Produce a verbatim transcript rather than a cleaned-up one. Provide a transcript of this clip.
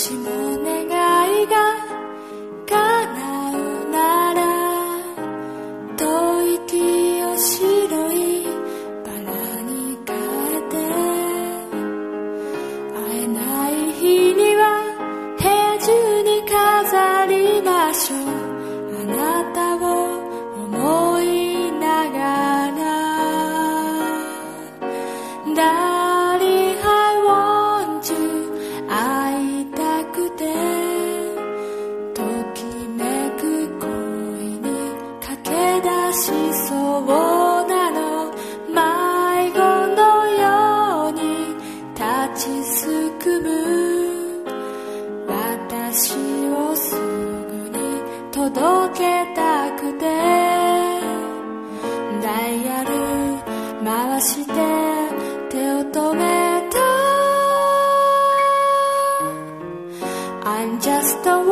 しも願いが叶うなら遠い木を白いバラに変えて会えない日には部屋中に飾りましょうあなたを思いながら Darling, I want you 会いたくてときめく恋に駆け出しそうなの迷子のように立ちすくむ私をすぐに届けたくてダイヤル回して手を止めた I'm just a